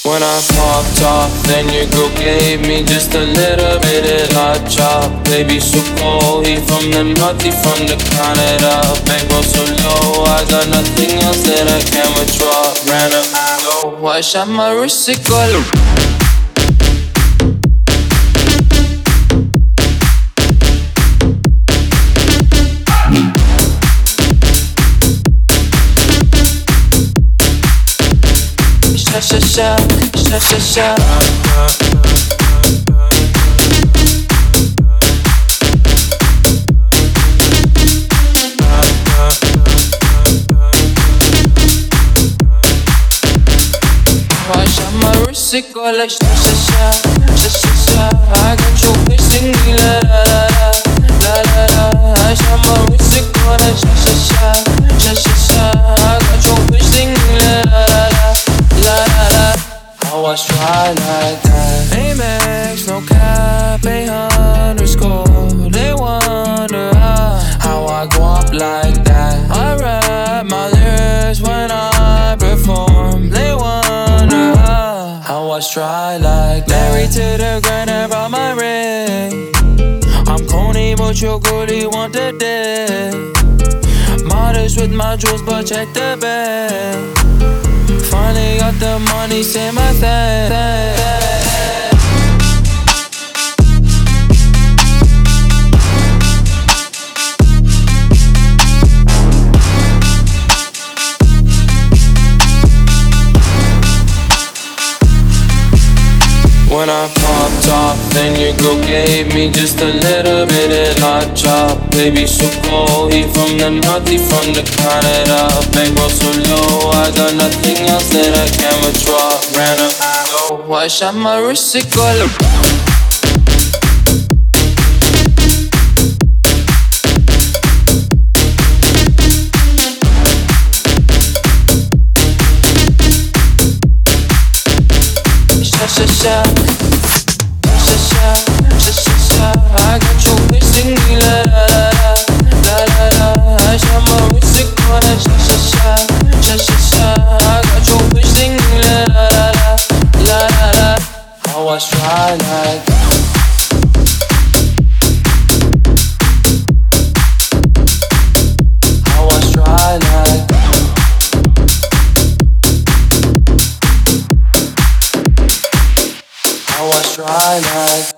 When I popped off, then your girl gave me just a little bit of hot chop. Baby, so cold, he from the north, he from the Canada. Bankroll so low, I got nothing else that I can withdraw. Ran up low, I shot my wrist, it go low. Sha sha sha sha sha. I shot my wrist, it go like sha sha sha sha sha sha. I got your bitch singing la la la la la la. I shot my wrist, it go like sha sha sha sha sha sha. I got your bitch singing la la la la la la. I was try like that. Amex, no cap, _. They wonder how I go up like that. I rap my lyrics when I perform. They wonder how I try like that. Married to the grind, I brought my ring. I'm Coney, but your goodie want the dick. Modest with my jewels, but check the bag. Finally got the money, say my thing. When I popped off, then your girl gave me just a little bit of hot chop. Baby, so cold, he from the north, he from the Canada. Bankroll so low, I got nothing else that I can withdraw. Ran up low, I shot my wrist, it go low. Sha sha sha sha sha sha sha. I got your bitch singing la la la la la la. I shot my wrist, it go like sha sha sha sha sha sha. I got your bitch singing la la la la la la. I was try like that. I was try like that. I was try like